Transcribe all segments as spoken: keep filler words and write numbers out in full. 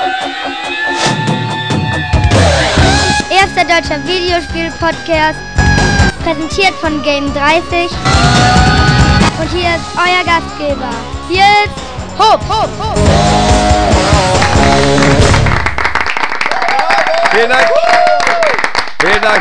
Erster deutscher Videospiel-Podcast, präsentiert von Game dreißig. Und hier ist euer Gastgeber, Nils Hopp. Hopp, Hopp. Vielen Dank. Vielen Dank.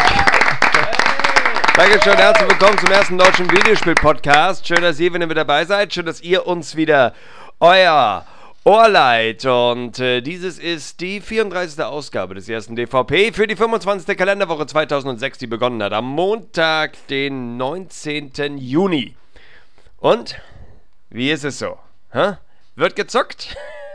Dankeschön, herzlich willkommen zum ersten deutschen Videospiel-Podcast. Schön, dass ihr wieder mit dabei seid. Schön, dass ihr uns wieder euer Ohr leiht. Und äh, dieses ist die vierunddreißigste Ausgabe des ersten D V P für die fünfundzwanzigste Kalenderwoche zweitausendsechs, die begonnen hat am Montag, den neunzehnten Juni. Und wie ist es so? Hä? Wird gezockt?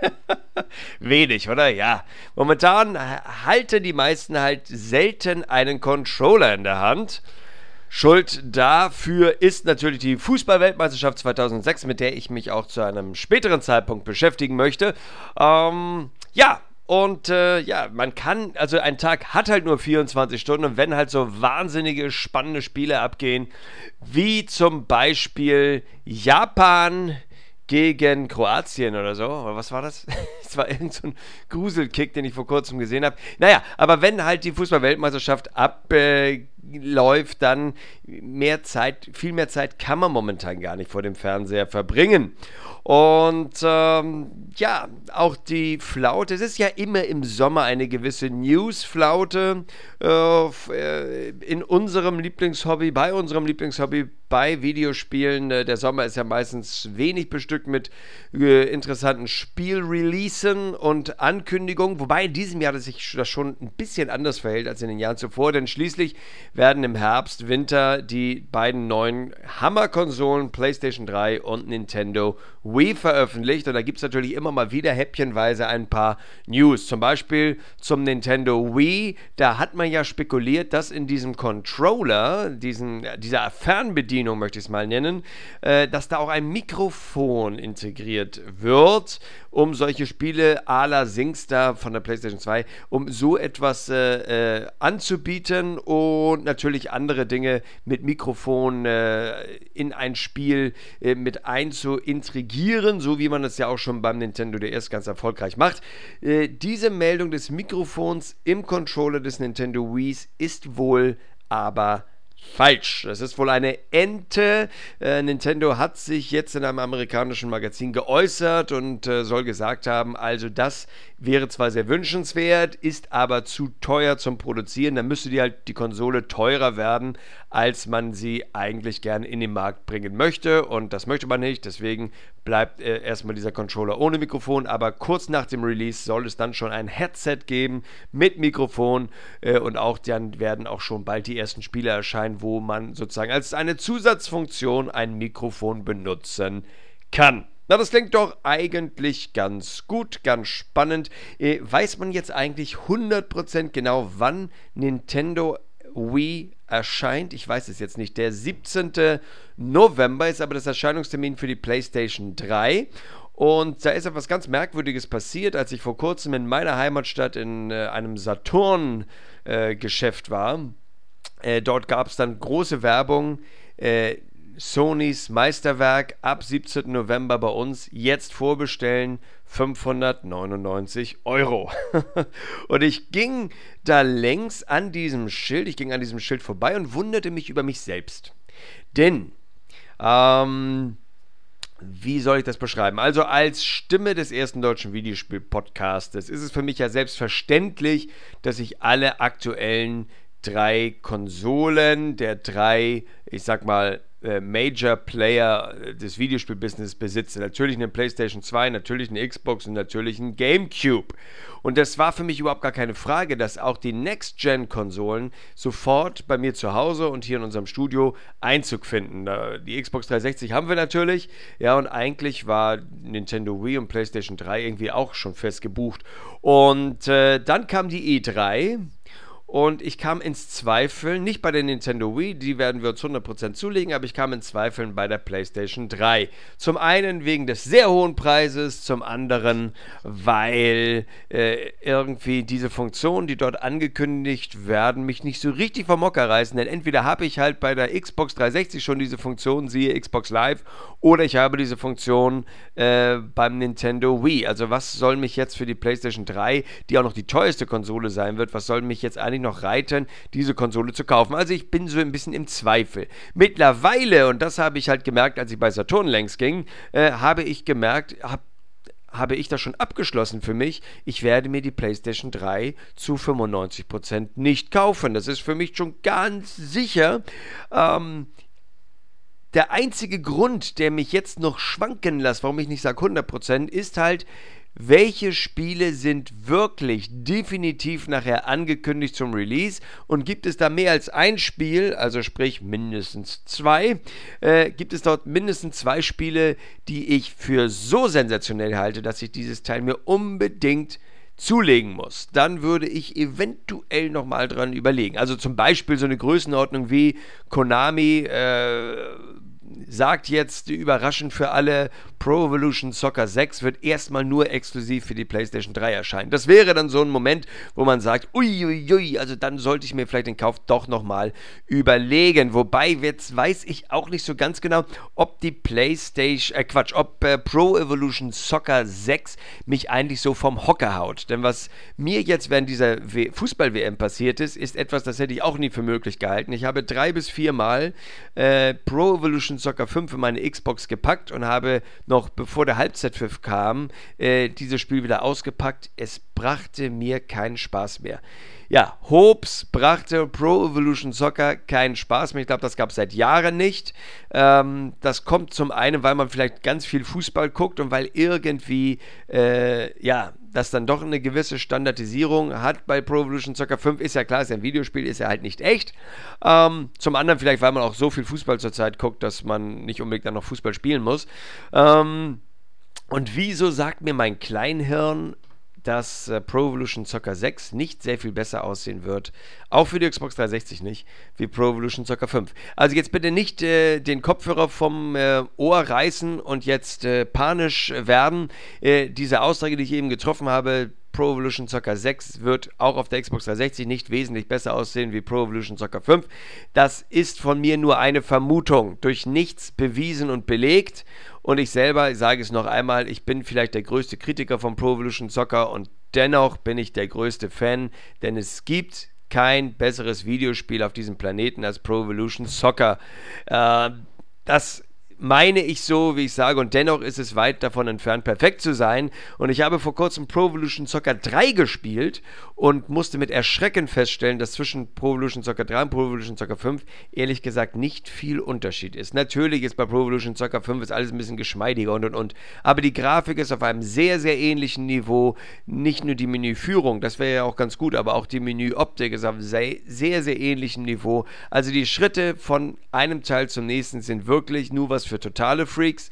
Wenig, oder? Ja. Momentan halten die meisten halt selten einen Controller in der Hand. Schuld dafür ist natürlich die Fußball-Weltmeisterschaft zweitausendsechs, mit der ich mich auch zu einem späteren Zeitpunkt beschäftigen möchte. Ähm, ja, und äh, ja, man kann, also ein Tag hat halt nur vierundzwanzig Stunden, und wenn halt so wahnsinnige, spannende Spiele abgehen, wie zum Beispiel Japan gegen Kroatien oder so, oder was war das? Das war irgend so ein Gruselkick, den ich vor kurzem gesehen habe. Naja, aber wenn halt die Fußball-Weltmeisterschaft abläuft, äh, dann mehr Zeit, viel mehr Zeit kann man momentan gar nicht vor dem Fernseher verbringen. Und ähm, ja, auch die Flaute, es ist ja immer im Sommer eine gewisse News-Flaute äh, in unserem Lieblingshobby, bei unserem Lieblingshobby, bei Videospielen. Der Sommer ist ja meistens wenig bestückt mit äh, interessanten Spielreleasen und Ankündigungen, wobei in diesem Jahr das sich das schon ein bisschen anders verhält als in den Jahren zuvor, denn schließlich werden im Herbst, Winter die beiden neuen Hammerkonsolen PlayStation drei und Nintendo Wii veröffentlicht, und da gibt es natürlich immer mal wieder häppchenweise ein paar News, zum Beispiel zum Nintendo Wii. Da hat man ja spekuliert, dass in diesem Controller, diesen, dieser Fernbedienung möchte ich es mal nennen, äh, dass da auch ein Mikrofon integriert wird, um solche Spiele à la SingStar von der PlayStation zwei, um so etwas äh, äh, anzubieten und natürlich andere Dinge mit Mikrofon äh, in ein Spiel äh, mit einzuintrigieren, so wie man es ja auch schon beim Nintendo D S ganz erfolgreich macht. Äh, diese Meldung des Mikrofons im Controller des Nintendo Wii ist wohl aber falsch. Das ist wohl eine Ente. Äh, Nintendo hat sich jetzt in einem amerikanischen Magazin geäußert und äh, soll gesagt haben, also das wäre zwar sehr wünschenswert, ist aber zu teuer zum Produzieren. Dann müsste die halt die Konsole teurer werden, als man sie eigentlich gerne in den Markt bringen möchte, und das möchte man nicht. Deswegen bleibt äh, erstmal dieser Controller ohne Mikrofon, aber kurz nach dem Release soll es dann schon ein Headset geben mit Mikrofon, äh, und auch dann werden auch schon bald die ersten Spiele erscheinen, wo man sozusagen als eine Zusatzfunktion ein Mikrofon benutzen kann. Na, das klingt doch eigentlich ganz gut, ganz spannend. Äh, weiß man jetzt eigentlich hundert Prozent genau, wann Nintendo Wii erscheint? Ich weiß es jetzt nicht. Der siebzehnten November ist aber das Erscheinungstermin für die PlayStation drei. Und da ist etwas ganz Merkwürdiges passiert, als ich vor kurzem in meiner Heimatstadt in äh, einem Saturn-Geschäft äh, war. Äh, dort gab es dann große Werbung, äh, Sonys Meisterwerk ab siebzehnten November bei uns, jetzt vorbestellen, fünfhundertneunundneunzig Euro. Und ich ging da längs an diesem Schild, ich ging an diesem Schild vorbei und wunderte mich über mich selbst. Denn, ähm, wie soll ich das beschreiben? Also als Stimme des ersten deutschen Videospiel-Podcastes ist es für mich ja selbstverständlich, dass ich alle aktuellen drei Konsolen der drei, ich sag mal, Major Player des Videospielbusiness besitze. Natürlich eine PlayStation zwei, natürlich eine Xbox und natürlich ein GameCube. Und das war für mich überhaupt gar keine Frage, dass auch die Next-Gen-Konsolen sofort bei mir zu Hause und hier in unserem Studio Einzug finden. Die Xbox dreihundertsechzig haben wir natürlich, ja, und eigentlich war Nintendo Wii und PlayStation drei irgendwie auch schon fest gebucht. Und äh, dann kam die E drei. und ich kam ins Zweifeln, nicht bei der Nintendo Wii, die werden wir uns hundert Prozent zulegen, aber ich kam ins Zweifeln bei der PlayStation drei. Zum einen wegen des sehr hohen Preises, zum anderen, weil äh, irgendwie diese Funktionen, die dort angekündigt werden, mich nicht so richtig vom Hocker reißen, denn entweder habe ich halt bei der Xbox dreihundertsechzig schon diese Funktion, siehe Xbox Live, oder ich habe diese Funktion äh, beim Nintendo Wii. Also was soll mich jetzt für die PlayStation drei, die auch noch die teuerste Konsole sein wird, was soll mich jetzt eigentlich noch reiten, diese Konsole zu kaufen? Also ich bin so ein bisschen im Zweifel. Mittlerweile, und das habe ich halt gemerkt, als ich bei Saturn längs ging, äh, habe ich gemerkt, habe habe ich das schon abgeschlossen für mich, ich werde mir die PlayStation drei zu fünfundneunzig Prozent nicht kaufen. Das ist für mich schon ganz sicher. Ähm, der einzige Grund, der mich jetzt noch schwanken lässt, warum ich nicht sage hundert Prozent, ist halt, welche Spiele sind wirklich definitiv nachher angekündigt zum Release, und gibt es da mehr als ein Spiel, also sprich mindestens zwei, äh, gibt es dort mindestens zwei Spiele, die ich für so sensationell halte, dass ich dieses Teil mir unbedingt zulegen muss, dann würde ich eventuell nochmal dran überlegen. Also zum Beispiel so eine Größenordnung wie Konami äh, sagt jetzt überraschend für alle, Pro Evolution Soccer sechs wird erstmal nur exklusiv für die PlayStation drei erscheinen. Das wäre dann so ein Moment, wo man sagt, uiuiui, also dann sollte ich mir vielleicht den Kauf doch nochmal überlegen. Wobei, jetzt weiß ich auch nicht so ganz genau, ob die PlayStation, äh Quatsch, ob äh, Pro Evolution Soccer sechs mich eigentlich so vom Hocker haut. Denn was mir jetzt während dieser Fußball-W M passiert ist, ist etwas, das hätte ich auch nie für möglich gehalten. Ich habe drei bis vier Mal äh, Pro Evolution Soccer fünf in meine Xbox gepackt und habe noch bevor der Halbzeitpfiff kam, äh, dieses Spiel wieder ausgepackt. Es brachte mir keinen Spaß mehr. Ja, Hobbs brachte Pro Evolution Soccer keinen Spaß mehr. Ich glaube, das gab es seit Jahren nicht. Ähm, das kommt zum einen, weil man vielleicht ganz viel Fußball guckt und weil irgendwie, äh, ja, das dann doch eine gewisse Standardisierung hat bei Pro Evolution Soccer fünf. Ist ja klar, ist ja ein Videospiel, ist ja halt nicht echt. Ähm, zum anderen vielleicht, weil man auch so viel Fußball zurzeit guckt, dass man nicht unbedingt dann noch Fußball spielen muss. Ähm, und wieso sagt mir mein Kleinhirn, dass äh, Pro Evolution Soccer sechs nicht sehr viel besser aussehen wird, auch für die Xbox dreihundertsechzig nicht, wie Pro Evolution Soccer fünf. Also jetzt bitte nicht äh, den Kopfhörer vom äh, Ohr reißen und jetzt äh, panisch werden. Äh, diese Aussage, die ich eben getroffen habe, Pro Evolution Soccer sechs wird auch auf der Xbox dreihundertsechzig nicht wesentlich besser aussehen wie Pro Evolution Soccer fünf. Das ist von mir nur eine Vermutung, durch nichts bewiesen und belegt. Und ich selber, ich sage es noch einmal, ich bin vielleicht der größte Kritiker von Pro Evolution Soccer und dennoch bin ich der größte Fan, denn es gibt kein besseres Videospiel auf diesem Planeten als Pro Evolution Soccer. Äh, das meine ich so, wie ich sage, und dennoch ist es weit davon entfernt, perfekt zu sein. Und ich habe vor kurzem Pro Evolution Soccer drei gespielt und musste mit Erschrecken feststellen, dass zwischen Pro Evolution Soccer drei und Pro Evolution Soccer fünf ehrlich gesagt nicht viel Unterschied ist. Natürlich ist bei Pro Evolution Soccer fünf ist alles ein bisschen geschmeidiger und und und. Aber die Grafik ist auf einem sehr, sehr ähnlichen Niveau. Nicht nur die Menüführung, das wäre ja auch ganz gut, aber auch die Menüoptik ist auf einem sehr, sehr, sehr ähnlichen Niveau. Also die Schritte von einem Teil zum nächsten sind wirklich nur was für totale Freaks,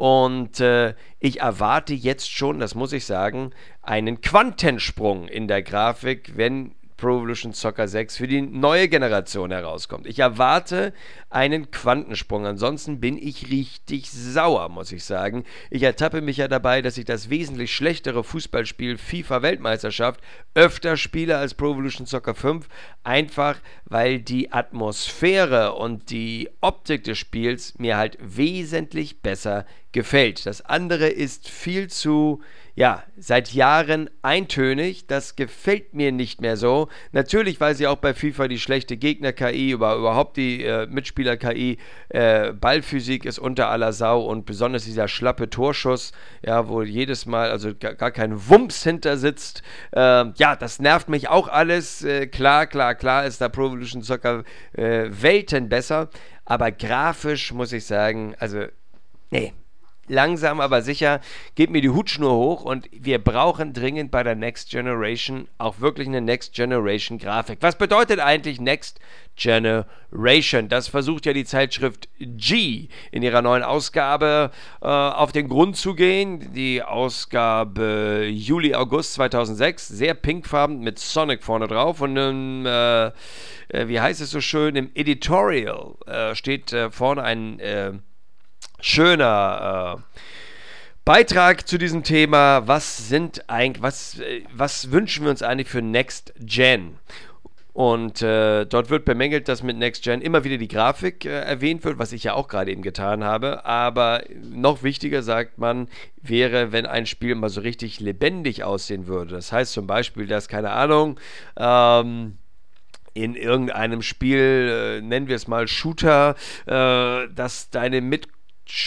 und äh, ich erwarte jetzt schon, das muss ich sagen, einen Quantensprung in der Grafik, wenn Pro Evolution Soccer sechs für die neue Generation herauskommt. Ich erwarte einen Quantensprung, ansonsten bin ich richtig sauer, muss ich sagen. Ich ertappe mich ja dabei, dass ich das wesentlich schlechtere Fußballspiel FIFA Weltmeisterschaft öfter spiele als Pro Evolution Soccer fünf, einfach weil die Atmosphäre und die Optik des Spiels mir halt wesentlich besser gefällt. Das andere ist viel zu, ja, seit Jahren eintönig. Das gefällt mir nicht mehr so. Natürlich weiß ich auch bei FIFA die schlechte Gegner-K I, über, überhaupt die äh, Mitspieler-K I, äh, Ballphysik ist unter aller Sau, und besonders dieser schlappe Torschuss, ja, wo jedes Mal also gar, gar kein Wumms hinter sitzt. Äh, ja, das nervt mich auch alles. Äh, klar, klar, klar ist da Pro Evolution Soccer äh, Welten besser, aber grafisch muss ich sagen, also, nee. langsam aber sicher geht mir die Hutschnur hoch und wir brauchen dringend bei der Next Generation auch wirklich eine Next Generation Grafik. Was bedeutet eigentlich Next Generation? Das versucht ja die Zeitschrift G in ihrer neuen Ausgabe äh, auf den Grund zu gehen. Die Ausgabe Juli-August zweitausendsechs, sehr pinkfarben mit Sonic vorne drauf und einem, äh, äh, wie heißt es so schön, im Editorial äh, steht äh, vorne ein äh, schöner äh, Beitrag zu diesem Thema. Was sind eigentlich, was, äh, was wünschen wir uns eigentlich für Next Gen? Und äh, dort wird bemängelt, dass mit Next Gen immer wieder die Grafik äh, erwähnt wird, was ich ja auch gerade eben getan habe. Aber noch wichtiger, sagt man, wäre, wenn ein Spiel mal so richtig lebendig aussehen würde. Das heißt zum Beispiel, dass, keine Ahnung, ähm, in irgendeinem Spiel, äh, nennen wir es mal Shooter, äh, dass deine Mitspieler,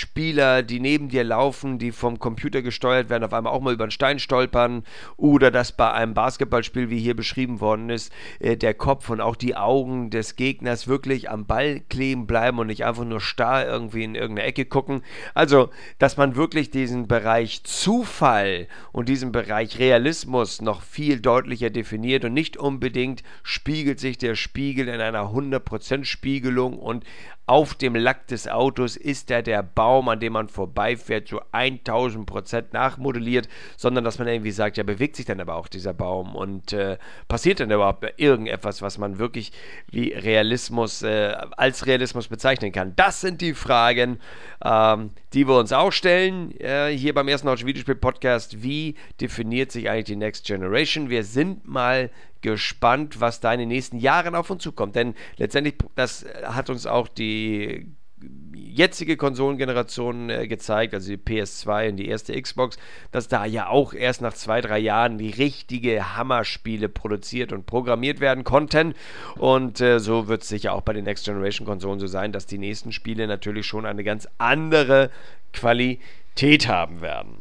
die neben dir laufen, die vom Computer gesteuert werden, auf einmal auch mal über einen Stein stolpern, oder dass bei einem Basketballspiel, wie hier beschrieben worden ist, äh, der Kopf und auch die Augen des Gegners wirklich am Ball kleben bleiben und nicht einfach nur starr irgendwie in irgendeine Ecke gucken. Also, dass man wirklich diesen Bereich Zufall und diesen Bereich Realismus noch viel deutlicher definiert und nicht unbedingt spiegelt sich der Spiegel in einer hundert Prozent Spiegelung und auf dem Lack des Autos ist da der Baum, an dem man vorbeifährt, so tausend Prozent nachmodelliert, sondern dass man irgendwie sagt, ja, bewegt sich dann aber auch dieser Baum und äh, passiert dann überhaupt irgendetwas, was man wirklich wie Realismus, äh, als Realismus bezeichnen kann. Das sind die Fragen, ähm, die wir uns auch stellen, äh, hier beim ersten Deutschen Videospiel-Podcast. Wie definiert sich eigentlich die Next Generation? Wir sind mal gespannt, was da in den nächsten Jahren auf uns zukommt. Denn letztendlich, das hat uns auch die jetzige Konsolengeneration äh, gezeigt, also die P S zwei und die erste Xbox, dass da ja auch erst nach zwei, drei Jahren die richtige Hammerspiele produziert und programmiert werden konnten. Und äh, so wird es sicher auch bei den Next Generation Konsolen so sein, dass die nächsten Spiele natürlich schon eine ganz andere Qualität haben werden.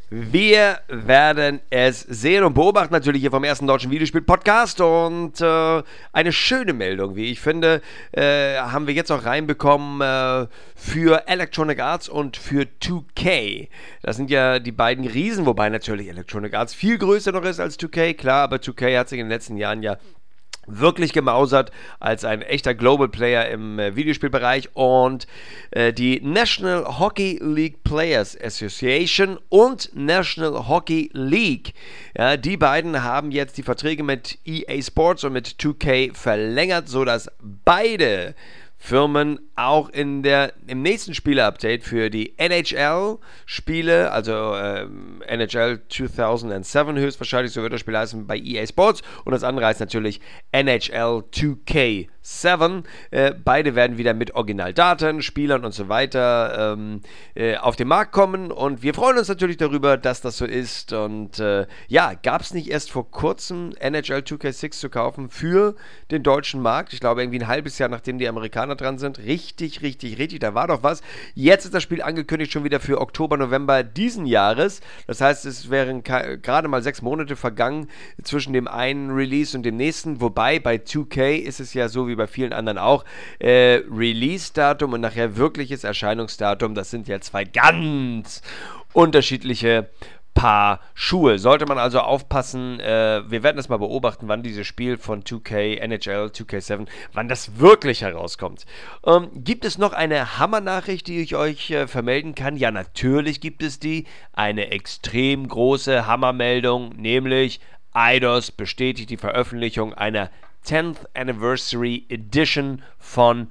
Wir werden es sehen und beobachten, natürlich hier vom ersten Deutschen Videospiel-Podcast. Und äh, eine schöne Meldung, wie ich finde, äh, haben wir jetzt auch reinbekommen äh, für Electronic Arts und für zwei K. Das sind ja die beiden Riesen, wobei natürlich Electronic Arts viel größer noch ist als zwei K, klar, aber zwei K hat sich in den letzten Jahren ja wirklich gemausert als ein echter Global Player im äh, Videospielbereich, und äh, die National Hockey League Players Association und National Hockey League, ja, die beiden haben jetzt die Verträge mit E A Sports und mit zwei K verlängert, sodass beide Firmen auch in der, im nächsten Spiele-Update für die N H L-Spiele, also ähm, N H L zweitausendsieben höchstwahrscheinlich, so wird das Spiel heißen bei E A Sports, und das andere heißt natürlich N H L zwei K sieben. Äh, beide werden wieder mit Originaldaten, Spielern und so weiter ähm, äh, auf den Markt kommen, und wir freuen uns natürlich darüber, dass das so ist. Und äh, ja, gab es nicht erst vor kurzem N H L zwei K sechs zu kaufen für den deutschen Markt? Ich glaube irgendwie ein halbes Jahr, nachdem die Amerikaner dran sind. Richtig, richtig, richtig, da war doch was. Jetzt ist das Spiel angekündigt schon wieder für Oktober, November diesen Jahres. Das heißt, es wären gerade mal sechs Monate vergangen zwischen dem einen Release und dem nächsten, wobei bei zwei K ist es ja so wie bei vielen anderen auch, äh, Release-Datum und nachher wirkliches Erscheinungsdatum, das sind ja zwei ganz unterschiedliche Paar Schuhe. Sollte man also aufpassen, äh, wir werden das mal beobachten, wann dieses Spiel von zwei K, N H L zwei K sieben, wann das wirklich herauskommt. Ähm, gibt es noch eine Hammernachricht, die ich euch äh, vermelden kann? Ja, natürlich gibt es die. Eine extrem große Hammermeldung, nämlich Eidos bestätigt die Veröffentlichung einer tenth Anniversary Edition von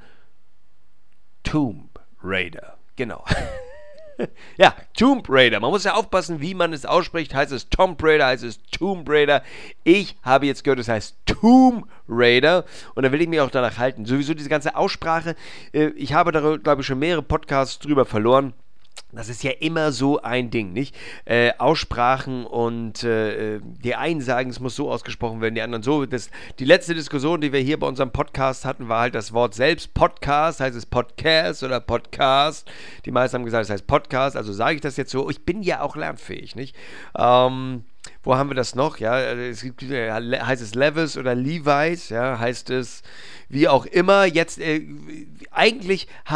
Tomb Raider. Genau. Ja, Tomb Raider. Man muss ja aufpassen, wie man es ausspricht. Heißt es Tomb Raider, heißt es Tomb Raider. Ich habe jetzt gehört, es heißt Tomb Raider. Und da will ich mich auch danach halten. Sowieso diese ganze Aussprache. Äh, ich habe da, glaube ich, schon mehrere Podcasts drüber verloren. Das ist ja immer so ein Ding, nicht? Äh, Aussprachen und äh, die einen sagen, es muss so ausgesprochen werden, die anderen so. Das, die letzte Diskussion, die wir hier bei unserem Podcast hatten, war halt das Wort selbst. Podcast, heißt es Podcast oder Podcast? Die meisten haben gesagt, es heißt Podcast, also sage ich das jetzt so. Ich bin ja auch lernfähig, nicht? Ähm... Wo haben wir das noch? Ja, es gibt, heißt es Levis oder Levi's, ja, heißt es wie auch immer. Jetzt, äh, eigentlich haben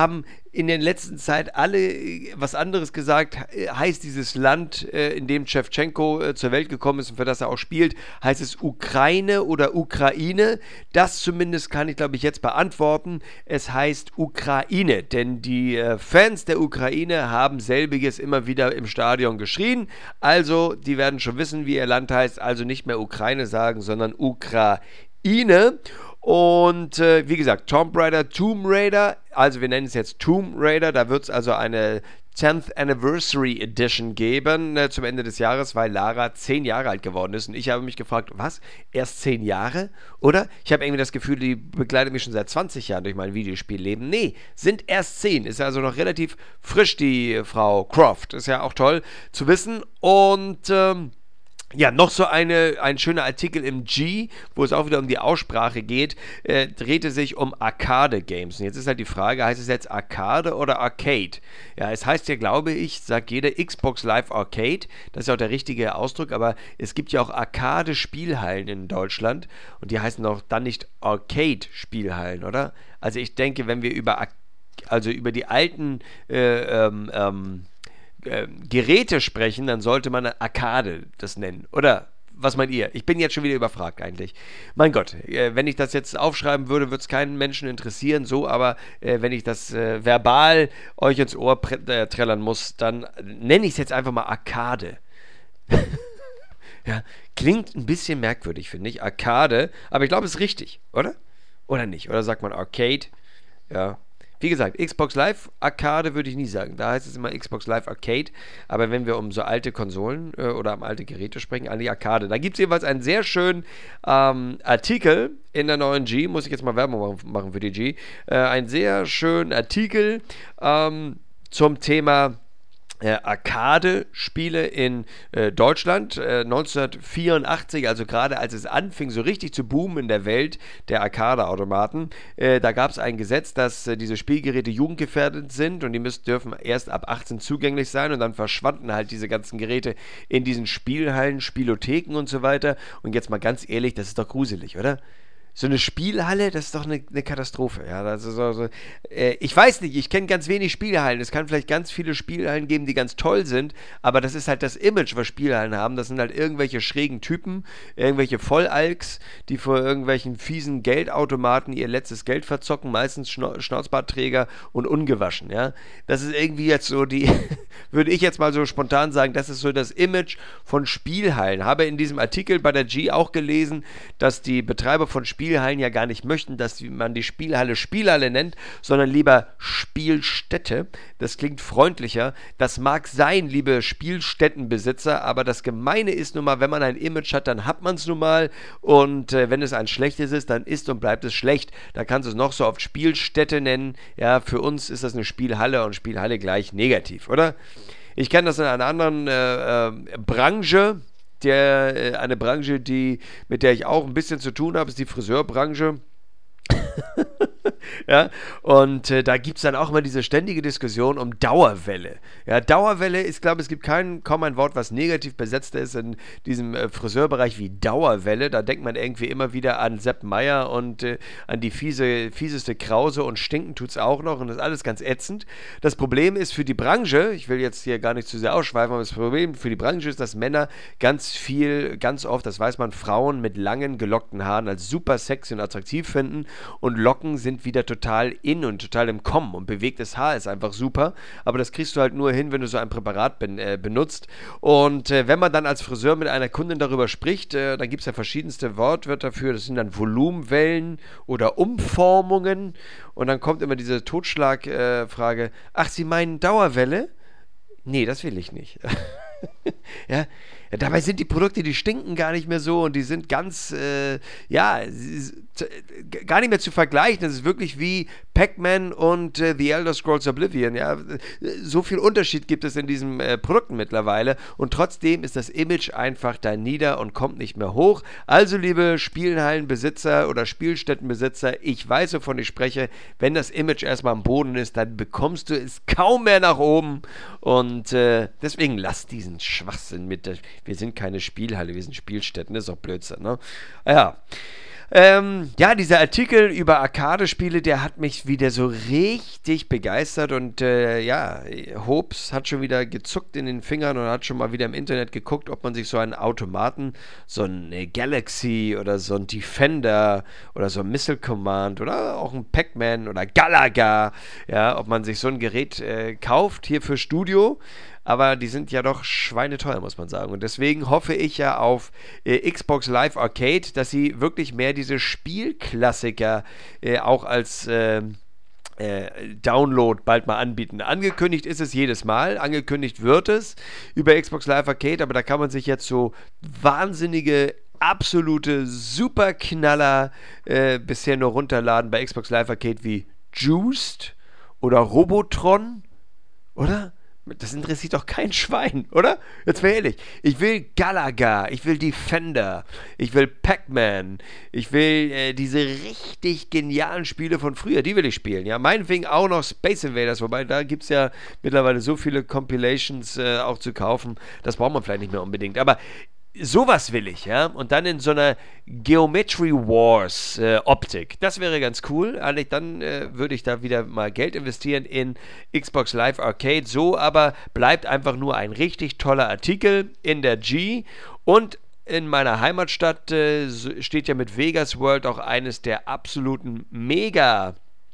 in der letzten Zeit alle äh, was anderes gesagt. Äh, heißt dieses Land, äh, in dem Schewtschenko äh, zur Welt gekommen ist und für das er auch spielt, heißt es Ukraine oder Ukraine? Das zumindest kann ich, glaube ich, jetzt beantworten. Es heißt Ukraine, denn die äh, Fans der Ukraine haben selbiges immer wieder im Stadion geschrien. Also, die werden schon wissen, wie ihr Land heißt. Also nicht mehr Ukraine sagen, sondern Ukraine. Und äh, wie gesagt, Tomb Raider, Tomb Raider, also wir nennen es jetzt Tomb Raider, da wird es also eine tenth Anniversary Edition geben äh, zum Ende des Jahres, weil Lara zehn Jahre alt geworden ist. Und ich habe mich gefragt, was? Erst zehn Jahre? Oder? Ich habe irgendwie das Gefühl, die begleitet mich schon seit zwanzig Jahren durch mein Videospielleben. Nee, sind erst zehn. Ist also noch relativ frisch, die Frau Croft. Ist ja auch toll zu wissen. Und ähm, ja, noch so eine, ein schöner Artikel im G, wo es auch wieder um die Aussprache geht, äh, drehte sich um Arcade-Games. Und jetzt ist halt die Frage, heißt es jetzt Arcade oder Arcade? Ja, es heißt ja, glaube ich, sagt jeder Xbox Live Arcade. Das ist ja auch der richtige Ausdruck, aber es gibt ja auch Arcade-Spielhallen in Deutschland und die heißen doch dann nicht Arcade-Spielhallen, oder? Also ich denke, wenn wir über, also über die alten äh, ähm, ähm, Geräte sprechen, dann sollte man Arcade das nennen. Oder was meint ihr? Ich bin jetzt schon wieder überfragt eigentlich. Mein Gott, äh, wenn ich das jetzt aufschreiben würde, würde es keinen Menschen interessieren, so, aber äh, wenn ich das äh, verbal euch ins Ohr äh, trällern muss, dann nenne ich es jetzt einfach mal Arcade. Ja, klingt ein bisschen merkwürdig, finde ich. Arcade, aber ich glaube, es ist richtig, oder? Oder nicht? Oder sagt man Arcade? Ja. Wie gesagt, Xbox Live Arcade würde ich nie sagen. Da heißt es immer Xbox Live Arcade. Aber wenn wir um so alte Konsolen äh, oder um alte Geräte sprechen, an die Arcade. Da gibt es jeweils einen sehr schönen ähm, Artikel in der neuen G. Muss ich jetzt mal Werbung machen für die G. Äh, einen sehr schönen Artikel ähm, zum Thema Äh, Arcade-Spiele in äh, Deutschland äh, neunzehnhundertvierundachtzig, also gerade als es anfing, so richtig zu boomen in der Welt der Arcade-Automaten, äh, da gab es ein Gesetz, dass äh, diese Spielgeräte jugendgefährdet sind und die müssen, dürfen erst ab achtzehn zugänglich sein und dann verschwanden halt diese ganzen Geräte in diesen Spielhallen, Spielotheken und so weiter. Und jetzt mal ganz ehrlich, das ist doch gruselig, oder? So eine Spielhalle, das ist doch eine, eine Katastrophe. Ja, das ist so, so, äh, ich weiß nicht, ich kenne ganz wenig Spielhallen. Es kann vielleicht ganz viele Spielhallen geben, die ganz toll sind, aber das ist halt das Image, was Spielhallen haben. Das sind halt irgendwelche schrägen Typen, irgendwelche Vollalks, die vor irgendwelchen fiesen Geldautomaten ihr letztes Geld verzocken, meistens Schna Schnauzbartträger und ungewaschen. Ja, das ist irgendwie jetzt so die, würde ich jetzt mal so spontan sagen, das ist so das Image von Spielhallen. Habe in diesem Artikel bei der G auch gelesen, dass die Betreiber von Spielhallen Spielhallen ja gar nicht möchten, dass man die Spielhalle Spielhalle nennt, sondern lieber Spielstätte. Das klingt freundlicher. Das mag sein, liebe Spielstättenbesitzer, aber das Gemeine ist nun mal, wenn man ein Image hat, dann hat man es nun mal und äh, wenn es ein schlechtes ist, dann ist und bleibt es schlecht. Da kannst du es noch so oft Spielstätte nennen. Ja, für uns ist das eine Spielhalle und Spielhalle gleich negativ, oder? Ich kenne das in einer anderen äh, äh, Branche. Der, äh, eine Branche, die, mit der ich auch ein bisschen zu tun habe, ist die Friseurbranche. Ja, und äh, da gibt es dann auch immer diese ständige Diskussion um Dauerwelle. Ja, Dauerwelle ist, glaube ich, es gibt kein, kaum ein Wort, was negativ besetzt ist in diesem äh, Friseurbereich wie Dauerwelle. Da denkt man irgendwie immer wieder an Sepp Meier und äh, an die fiese, fieseste Krause und stinken tut es auch noch und das ist alles ganz ätzend. Das Problem ist für die Branche, ich will jetzt hier gar nicht zu sehr ausschweifen, aber das Problem für die Branche ist, dass Männer ganz viel, ganz oft, das weiß man, Frauen mit langen, gelockten Haaren als super sexy und attraktiv finden und Locken sind wieder total in und total im Kommen und bewegtes Haar ist einfach super, aber das kriegst du halt nur hin, wenn du so ein Präparat ben, äh, benutzt und äh, wenn man dann als Friseur mit einer Kundin darüber spricht, äh, dann gibt es ja verschiedenste Wortwörter dafür, das sind dann Volumenwellen oder Umformungen und dann kommt immer diese Totschlagfrage, äh, ach, Sie meinen Dauerwelle? Nee, das will ich nicht. Ja, ja, dabei sind die Produkte, die stinken gar nicht mehr so und die sind ganz, äh, ja, gar nicht mehr zu vergleichen. Das ist wirklich wie Pac-Man und äh, The Elder Scrolls Oblivion. Ja, so viel Unterschied gibt es in diesen äh, Produkten mittlerweile und trotzdem ist das Image einfach da nieder und kommt nicht mehr hoch. Also, liebe Spielhallenbesitzer oder Spielstättenbesitzer, ich weiß, wovon ich spreche. Wenn das Image erstmal am Boden ist, dann bekommst du es kaum mehr nach oben und äh, deswegen lass diesen Schwachsinn mit der, wir sind keine Spielhalle, wir sind Spielstätten, das ist doch Blödsinn, ne? Ja. Ähm, ja, dieser Artikel über Arcade-Spiele, der hat mich wieder so richtig begeistert und äh, ja, Hobbs hat schon wieder gezuckt in den Fingern und hat schon mal wieder im Internet geguckt, ob man sich so einen Automaten, so ein Galaxy oder so ein Defender oder so ein Missile Command oder auch ein Pac-Man oder Galaga, ja, ob man sich so ein Gerät äh, kauft hier für Studio. Aber die sind ja doch schweineteuer, muss man sagen. Und deswegen hoffe ich ja auf äh, Xbox Live Arcade, dass sie wirklich mehr diese Spielklassiker äh, auch als äh, äh, Download bald mal anbieten. Angekündigt ist es jedes Mal, angekündigt wird es über Xbox Live Arcade, aber da kann man sich jetzt so wahnsinnige absolute Superknaller äh, bisher nur runterladen bei Xbox Live Arcade wie Juiced oder Robotron, oder? Das interessiert doch kein Schwein, oder? Jetzt mal ehrlich. Ich will Galaga, ich will Defender, ich will Pac-Man, ich will äh, diese richtig genialen Spiele von früher, die will ich spielen. Ja, meinetwegen auch noch Space Invaders, wobei da gibt es ja mittlerweile so viele Compilations äh, auch zu kaufen, das braucht man vielleicht nicht mehr unbedingt. Aber sowas will ich, ja, und dann in so einer Geometry Wars äh, Optik. Das wäre ganz cool. Eigentlich dann äh, würde ich da wieder mal Geld investieren in Xbox Live Arcade. So aber bleibt einfach nur ein richtig toller Artikel in der G. Und in meiner Heimatstadt äh, steht ja mit Vegas World auch eines der absoluten Mega-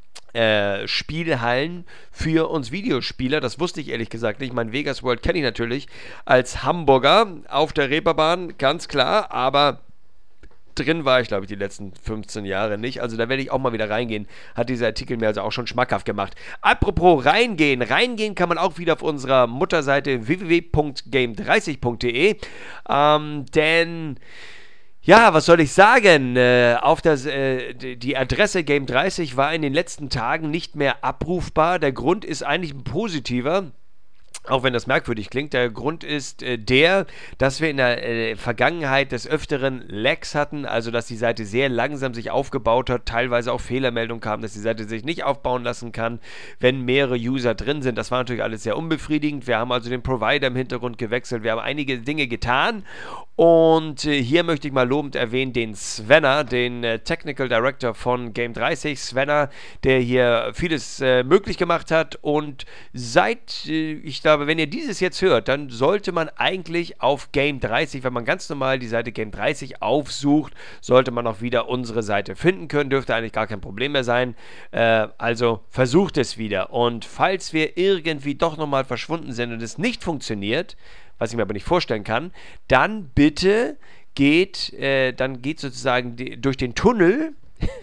Äh, Spielhallen für uns Videospieler. Das wusste ich ehrlich gesagt nicht. Mein Vegas World kenne ich natürlich als Hamburger auf der Reeperbahn, ganz klar, aber drin war ich, glaube ich, die letzten fünfzehn Jahre nicht. Also da werde ich auch mal wieder reingehen. Hat dieser Artikel mir also auch schon schmackhaft gemacht. Apropos reingehen. Reingehen kann man auch wieder auf unserer Mutterseite w w w punkt game dreißig punkt d e. Ähm, denn ja, was soll ich sagen? Äh, auf das, äh, die Adresse Game dreißig war in den letzten Tagen nicht mehr abrufbar. Der Grund ist eigentlich ein positiver. Auch wenn das merkwürdig klingt, der Grund ist äh, der, dass wir in der äh, Vergangenheit des Öfteren Lags hatten, also dass die Seite sehr langsam sich aufgebaut hat, teilweise auch Fehlermeldungen kamen, dass die Seite sich nicht aufbauen lassen kann, wenn mehrere User drin sind. Das war natürlich alles sehr unbefriedigend. Wir haben also den Provider im Hintergrund gewechselt, wir haben einige Dinge getan und äh, hier möchte ich mal lobend erwähnen den Svenner, den äh, Technical Director von Game dreißig, Svenner, der hier vieles äh, möglich gemacht hat und seit, äh, ich glaube, aber wenn ihr dieses jetzt hört, dann sollte man eigentlich auf Game dreißig, wenn man ganz normal die Seite Game dreißig aufsucht, sollte man auch wieder unsere Seite finden können, dürfte eigentlich gar kein Problem mehr sein. Äh, also versucht es wieder. Und falls wir irgendwie doch nochmal verschwunden sind und es nicht funktioniert, was ich mir aber nicht vorstellen kann, dann bitte geht, äh, dann geht sozusagen die, durch den Tunnel.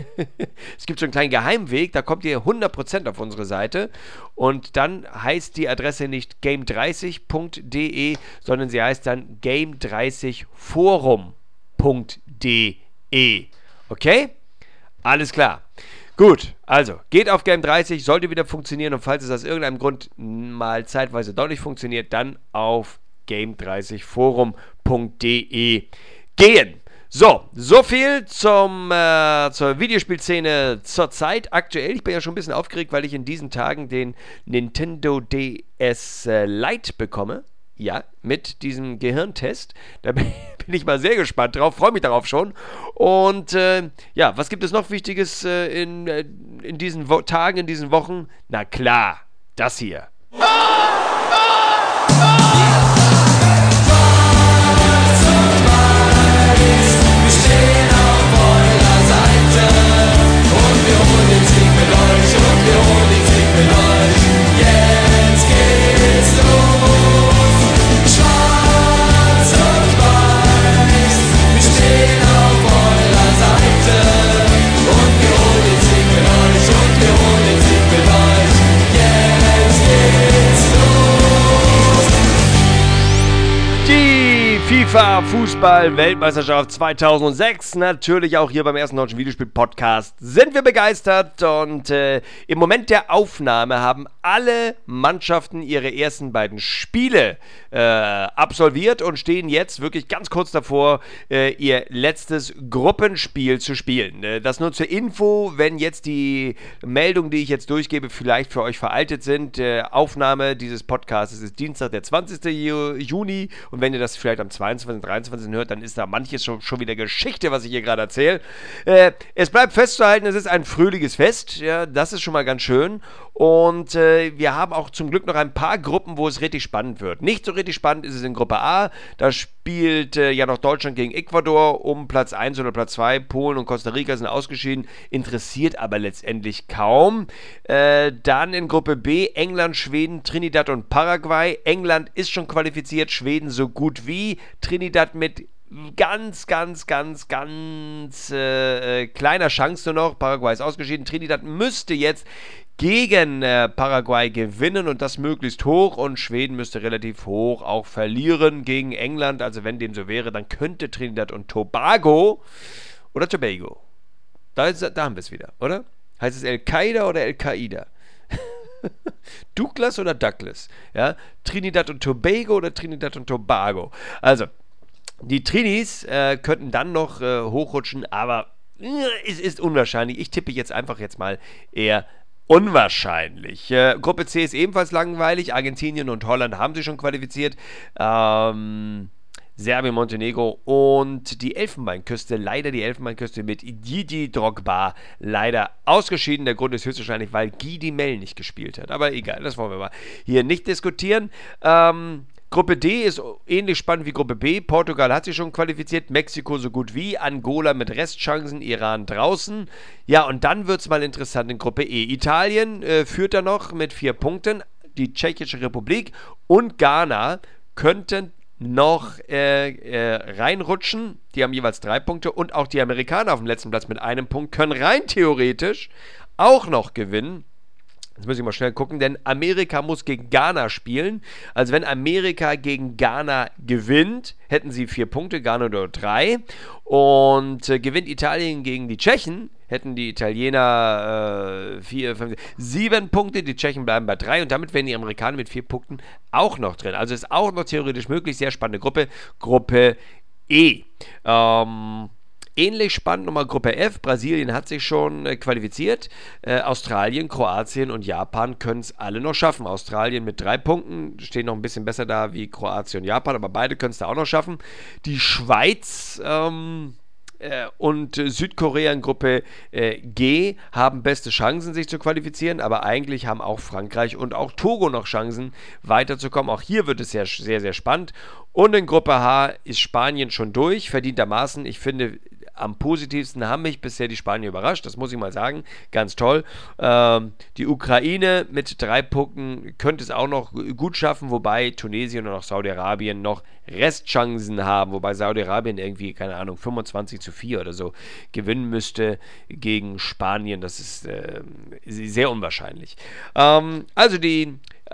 Es gibt so einen kleinen Geheimweg, da kommt ihr hundert Prozent auf unsere Seite und dann heißt die Adresse nicht game dreißig punkt d e, sondern sie heißt dann game dreißig forum punkt d e. Okay? Alles klar. Gut, also geht auf Game dreißig, sollte wieder funktionieren und falls es aus irgendeinem Grund mal zeitweise doch nicht funktioniert, dann auf game dreißig forum punkt d e gehen. So, so viel zum, äh, zur Videospielszene zurzeit aktuell. Ich bin ja schon ein bisschen aufgeregt, weil ich in diesen Tagen den Nintendo D S äh, Lite bekomme. Ja, mit diesem Gehirntest. Da bin ich mal sehr gespannt drauf, freue mich darauf schon. Und äh, ja, was gibt es noch Wichtiges äh, in, äh, in diesen Wo- Tagen, in diesen Wochen? Na klar, das hier. FIFA Fußball-Weltmeisterschaft zweitausendsechs, natürlich auch hier beim ersten deutschen Videospiel-Podcast sind wir begeistert und äh, im Moment der Aufnahme haben alle Mannschaften ihre ersten beiden Spiele äh, absolviert und stehen jetzt wirklich ganz kurz davor, äh, ihr letztes Gruppenspiel zu spielen. Äh, das nur zur Info, wenn jetzt die Meldungen, die ich jetzt durchgebe, vielleicht für euch veraltet sind. Äh, Aufnahme dieses Podcasts ist Dienstag, der zwanzigsten Juni und wenn ihr das vielleicht am zweiundzwanzigsten, dreiundzwanzigsten hört, dann ist da manches schon, schon wieder Geschichte, was ich hier gerade erzähle. Äh, es bleibt festzuhalten, es ist ein fröhliches Fest, ja, das ist schon mal ganz schön. Und äh, wir haben auch zum Glück noch ein paar Gruppen, wo es richtig spannend wird. Nicht so richtig spannend ist es in Gruppe A, da spielt äh, ja noch Deutschland gegen Ecuador um Platz eins oder Platz zwei, Polen und Costa Rica sind ausgeschieden, interessiert aber letztendlich kaum. Äh, dann in Gruppe B, England, Schweden, Trinidad und Paraguay. England ist schon qualifiziert, Schweden so gut wie, Trinidad mit ganz, ganz, ganz, ganz äh, kleiner Chance nur noch. Paraguay ist ausgeschieden. Trinidad müsste jetzt gegen äh, Paraguay gewinnen und das möglichst hoch, und Schweden müsste relativ hoch auch verlieren gegen England. Also wenn dem so wäre, dann könnte Trinidad und Tobago oder Tobago, da, ist, da haben wir es wieder, oder? Heißt es Al-Qaida oder Al-Qaida? Douglas oder Douglas? Ja? Trinidad und Tobago oder Trinidad und Tobago? Also, die Trinis äh, könnten dann noch äh, hochrutschen, aber äh, es ist unwahrscheinlich. Ich tippe jetzt einfach jetzt mal eher unwahrscheinlich. Äh, Gruppe C ist ebenfalls langweilig. Argentinien und Holland haben sich schon qualifiziert. Ähm, Serbien, Montenegro und die Elfenbeinküste, leider die Elfenbeinküste mit Gigi Drogba, leider ausgeschieden. Der Grund ist höchstwahrscheinlich, weil Guy Mel nicht gespielt hat. Aber egal, das wollen wir mal hier nicht diskutieren. Ähm, Gruppe D ist ähnlich spannend wie Gruppe B. Portugal hat sich schon qualifiziert, Mexiko so gut wie, Angola mit Restchancen, Iran draußen. Ja, und dann wird es mal interessant in Gruppe E. Italien äh, führt da noch mit vier Punkten, die Tschechische Republik und Ghana könnten noch äh, äh, reinrutschen. Die haben jeweils drei Punkte und auch die Amerikaner auf dem letzten Platz mit einem Punkt können rein theoretisch auch noch gewinnen. Jetzt muss ich mal schnell gucken, denn Amerika muss gegen Ghana spielen. Also wenn Amerika gegen Ghana gewinnt, hätten sie vier Punkte, Ghana nur drei. Und äh, gewinnt Italien gegen die Tschechen, hätten die Italiener äh, vier, fünf, sieben Punkte, die Tschechen bleiben bei drei und damit wären die Amerikaner mit vier Punkten auch noch drin. Also ist auch noch theoretisch möglich, sehr spannende Gruppe. Gruppe E. Ähm... Ähnlich spannend nochmal Gruppe F. Brasilien hat sich schon äh, qualifiziert. Äh, Australien, Kroatien und Japan können es alle noch schaffen. Australien mit drei Punkten stehen noch ein bisschen besser da wie Kroatien und Japan, aber beide können es da auch noch schaffen. Die Schweiz ähm, äh, und äh, Südkorea in Gruppe äh, G haben beste Chancen, sich zu qualifizieren, aber eigentlich haben auch Frankreich und auch Togo noch Chancen, weiterzukommen. Auch hier wird es sehr, sehr, sehr spannend. Und in Gruppe H ist Spanien schon durch, verdientermaßen. Ich finde, am positivsten haben mich bisher die Spanier überrascht, das muss ich mal sagen, ganz toll. Ähm, die Ukraine mit drei Punkten könnte es auch noch gut schaffen, wobei Tunesien und auch Saudi-Arabien noch Restchancen haben, wobei Saudi-Arabien irgendwie, keine Ahnung, fünfundzwanzig zu vier oder so gewinnen müsste gegen Spanien. Das ist äh, sehr unwahrscheinlich. Ähm, also die äh,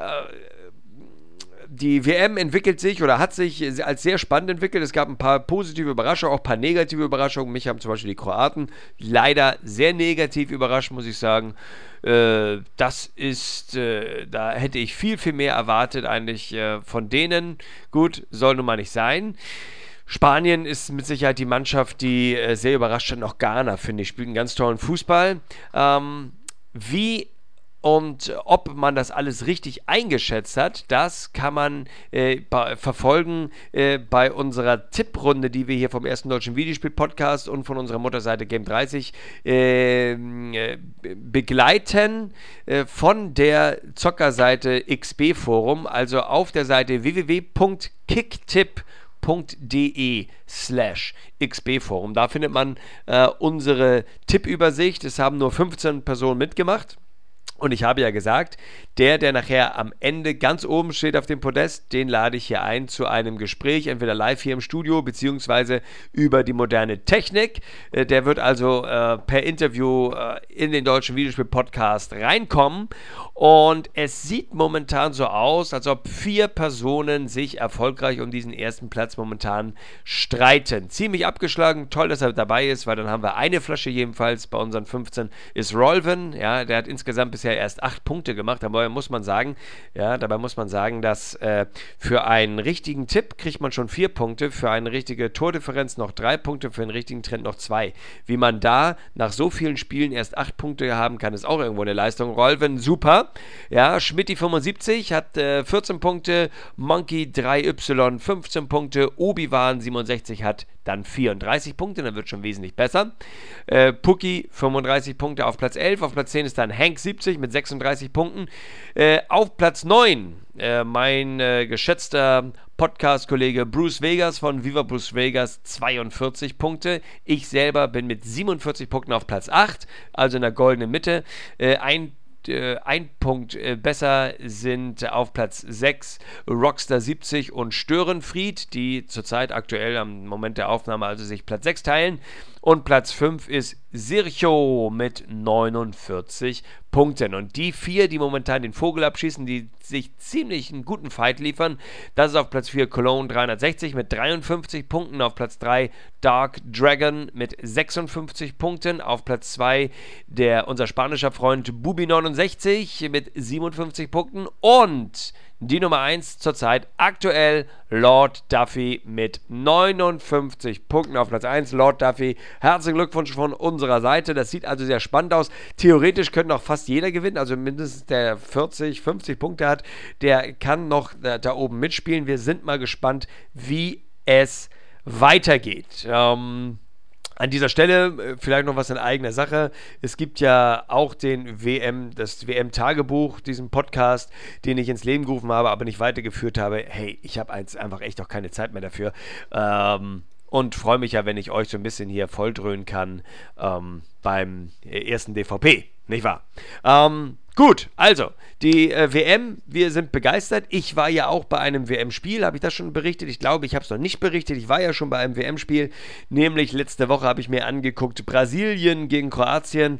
Die W M entwickelt sich oder hat sich als sehr spannend entwickelt. Es gab ein paar positive Überraschungen, auch ein paar negative Überraschungen. Mich haben zum Beispiel die Kroaten leider sehr negativ überrascht, muss ich sagen. Äh, das ist, äh, da hätte ich viel, viel mehr erwartet eigentlich äh, von denen. Gut, soll nun mal nicht sein. Spanien ist mit Sicherheit die Mannschaft, die äh, sehr überrascht hat. Auch Ghana, finde ich, spielt einen ganz tollen Fußball. Ähm, wie Und ob man das alles richtig eingeschätzt hat, das kann man äh, bei, verfolgen äh, bei unserer Tipprunde, die wir hier vom ersten deutschen Videospiel-Podcast und von unserer Mutterseite Game dreißig äh, äh, begleiten äh, von der Zockerseite X B Forum, also auf der Seite w w w punkt kicktipp punkt de slash xbforum. Da findet man äh, unsere Tippübersicht. Es haben nur fünfzehn Personen mitgemacht. Und ich habe ja gesagt, der, der nachher am Ende ganz oben steht auf dem Podest, den lade ich hier ein zu einem Gespräch, entweder live hier im Studio, beziehungsweise über die moderne Technik. Äh, der wird also äh, per Interview äh, in den deutschen Videospiel-Podcast reinkommen. Und es sieht momentan so aus, als ob vier Personen sich erfolgreich um diesen ersten Platz momentan streiten. Ziemlich abgeschlagen, toll, dass er dabei ist, weil dann haben wir eine Flasche jedenfalls bei unseren fünfzehn, ist Rolven. Ja, der hat insgesamt bisher bisher erst acht Punkte gemacht. Dabei muss man sagen, ja, dabei muss man sagen, dass äh, für einen richtigen Tipp kriegt man schon vier Punkte, für eine richtige Tordifferenz noch drei Punkte, für einen richtigen Trend noch zwei. Wie man da nach so vielen Spielen erst acht Punkte haben kann, ist auch irgendwo eine Leistung. Rolven, super. Ja, Schmidti fünfundsiebzig hat äh, vierzehn Punkte, Monkey drei Y fünfzehn Punkte, Obi-Wan siebenundsechzig hat dann vierunddreißig Punkte, dann wird schon wesentlich besser. Äh, Pucki fünfunddreißig Punkte auf Platz elf, auf Platz zehn ist dann Hank siebzig mit sechsunddreißig Punkten. Äh, auf Platz neun äh, mein äh, geschätzter Podcast-Kollege Bruce Vegas von Viva Bruce Vegas, zweiundvierzig Punkte. Ich selber bin mit siebenundvierzig Punkten auf Platz acht, also in der goldenen Mitte. Äh, ein Ein Punkt besser sind auf Platz sechs Rockstar siebzig und Störenfried, die zurzeit aktuell am Moment der Aufnahme also sich Platz sechs teilen. Und Platz fünf ist Sircho mit neunundvierzig Punkten. Und die vier, die momentan den Vogel abschießen, die sich ziemlich einen guten Fight liefern, das ist auf Platz vier Cologne dreihundertsechzig mit dreiundfünfzig Punkten, auf Platz drei Dark Dragon mit sechsundfünfzig Punkten, auf Platz zwei der, unser spanischer Freund Bubi neunundsechzig mit siebenundfünfzig Punkten und die Nummer eins zurzeit aktuell Lord Duffy mit neunundfünfzig Punkten auf Platz eins. Lord Duffy, herzlichen Glückwunsch von unserer Seite. Das sieht also sehr spannend aus. Theoretisch könnte auch fast jeder gewinnen, also mindestens der vierzig, fünfzig Punkte hat, der kann noch da, da oben mitspielen. Wir sind mal gespannt, wie es weitergeht. Ähm... An dieser Stelle vielleicht noch was in eigener Sache. Es gibt ja auch den W M, das W M-Tagebuch, diesen Podcast, den ich ins Leben gerufen habe, aber nicht weitergeführt habe. Hey, ich habe einfach echt auch keine Zeit mehr dafür. Ähm, und freue mich ja, wenn ich euch so ein bisschen hier volldröhnen kann ähm, beim ersten D V P. Nicht wahr? Ähm, Gut, also, die äh, W M, wir sind begeistert. Ich war ja auch bei einem W M-Spiel, habe ich das schon berichtet? Ich glaube, ich habe es noch nicht berichtet. Ich war ja schon bei einem W M-Spiel, nämlich letzte Woche habe ich mir angeguckt, Brasilien gegen Kroatien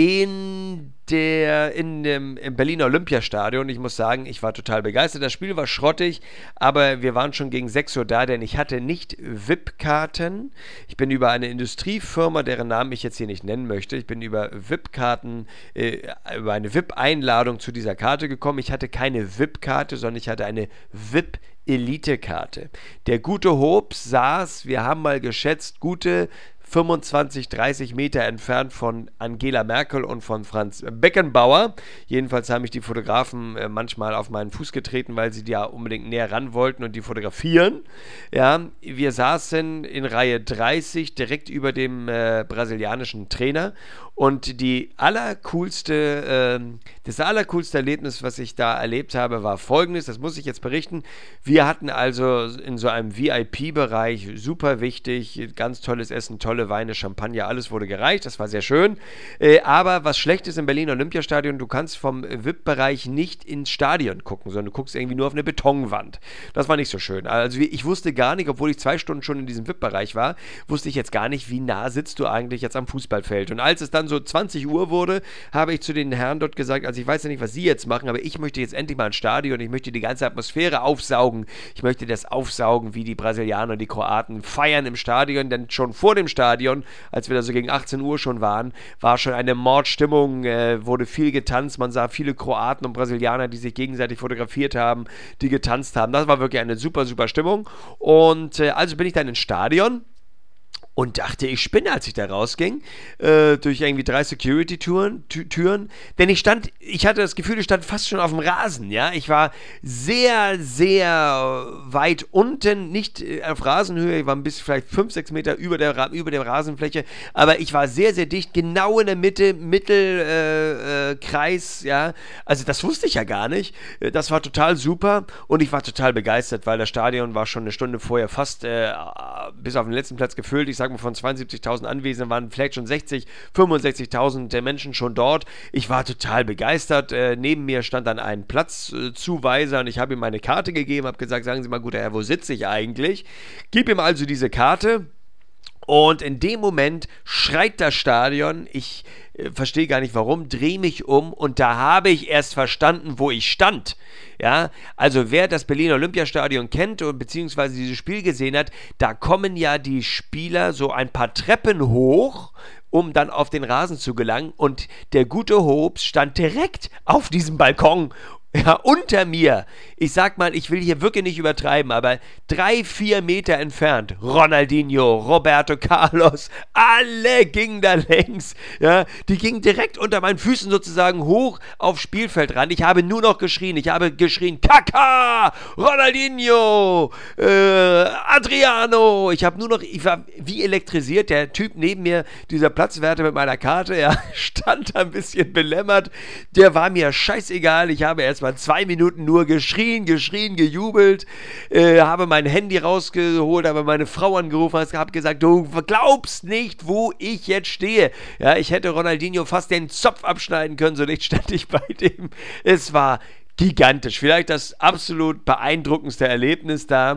in der, in dem im Berliner Olympiastadion. Ich muss sagen, ich war total begeistert. Das Spiel war schrottig, aber wir waren schon gegen sechs Uhr da, denn ich hatte nicht V I P-Karten. Ich bin über eine Industriefirma, deren Namen ich jetzt hier nicht nennen möchte, ich bin über V I P-Karten, äh, über eine V I P-Einladung zu dieser Karte gekommen. Ich hatte keine V I P-Karte, sondern ich hatte eine V I P-Elite-Karte. Der gute Hobbs saß, wir haben mal geschätzt, gute fünfundzwanzig, dreißig Meter entfernt von Angela Merkel und von Franz Beckenbauer. Jedenfalls haben mich die Fotografen äh, manchmal auf meinen Fuß getreten, weil sie ja unbedingt näher ran wollten und die fotografieren. Ja, wir saßen in Reihe dreißig direkt über dem äh, brasilianischen Trainer und die allercoolste, äh, das allercoolste Erlebnis, was ich da erlebt habe, war folgendes, das muss ich jetzt berichten. Wir hatten also in so einem V I P-Bereich, super wichtig, ganz tolles Essen, tolle Weine, Champagner, alles wurde gereicht, das war sehr schön. Äh, aber was schlecht ist im Berliner Olympiastadion, du kannst vom V I P-Bereich nicht ins Stadion gucken, sondern du guckst irgendwie nur auf eine Betonwand. Das war nicht so schön. Also ich wusste gar nicht, obwohl ich zwei Stunden schon in diesem V I P-Bereich war, wusste ich jetzt gar nicht, wie nah sitzt du eigentlich jetzt am Fußballfeld. Und als es dann so zwanzig Uhr wurde, habe ich zu den Herren dort gesagt, also ich weiß ja nicht, was sie jetzt machen, aber ich möchte jetzt endlich mal ins Stadion, ich möchte die ganze Atmosphäre aufsaugen, ich möchte das aufsaugen, wie die Brasilianer und die Kroaten feiern im Stadion, denn schon vor dem Stadion, als wir da so gegen achtzehn Uhr schon waren, war schon eine Mordstimmung, äh, wurde viel getanzt, man sah viele Kroaten und Brasilianer, die sich gegenseitig fotografiert haben, die getanzt haben, das war wirklich eine super, super Stimmung und äh, also bin ich dann ins Stadion und dachte, ich spinne, als ich da rausging, äh, durch irgendwie drei Security-Türen, Türen, denn ich stand, ich hatte das Gefühl, ich stand fast schon auf dem Rasen, ja, ich war sehr, sehr weit unten, nicht äh, auf Rasenhöhe, ich war ein bisschen, vielleicht fünf, sechs Meter über der, über der Rasenfläche, aber ich war sehr, sehr dicht, genau in der Mitte, Mittelkreis, äh, äh, ja, also das wusste ich ja gar nicht, das war total super und ich war total begeistert, weil das Stadion war schon eine Stunde vorher fast äh, bis auf den letzten Platz gefüllt, ich sag mal, von zweiundsiebzigtausend Anwesenden waren vielleicht schon sechzig, fünfundsechzigtausend der Menschen schon dort. Ich war total begeistert. Äh, neben mir stand dann ein Platzzuweiser und ich habe ihm meine Karte gegeben, habe gesagt, sagen Sie mal, guter Herr, wo sitze ich eigentlich? Gib ihm also diese Karte. Und in dem Moment schreit das Stadion, ich äh, verstehe gar nicht warum, drehe mich um und da habe ich erst verstanden, wo ich stand. Ja, also wer das Berliner Olympiastadion kennt und beziehungsweise dieses Spiel gesehen hat, da kommen ja die Spieler so ein paar Treppen hoch, um dann auf den Rasen zu gelangen, und der gute Hobbs stand direkt auf diesem Balkon, ja, unter mir. Ich sag mal, ich will hier wirklich nicht übertreiben, aber drei, vier Meter entfernt, Ronaldinho, Roberto Carlos, alle gingen da längs, ja, die gingen direkt unter meinen Füßen sozusagen hoch aufs Spielfeld ran. Ich habe nur noch geschrien, ich habe geschrien, Kaká, Ronaldinho, äh, Adriano, ich habe nur noch, ich war wie elektrisiert, der Typ neben mir, dieser Platzwärter mit meiner Karte, ja, stand da ein bisschen belämmert, der war mir scheißegal, ich habe erst mal zwei Minuten nur geschrien, geschrien, gejubelt, äh, habe mein Handy rausgeholt, habe meine Frau angerufen, habe gesagt, du glaubst nicht, wo ich jetzt stehe. Ja, ich hätte Ronaldinho fast den Zopf abschneiden können, so nicht stand ich bei dem. Es war gigantisch, vielleicht das absolut beeindruckendste Erlebnis da.